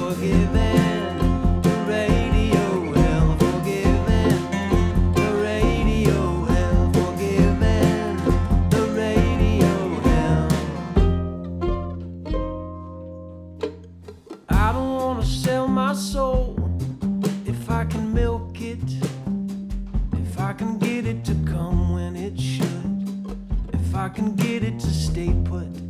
forgiven. The radio hell forgiven. The radio hell forgiven. The radio hell. I don't wanna sell my soul if I can milk it. If I can get it to come when it should. If I can get it to stay put.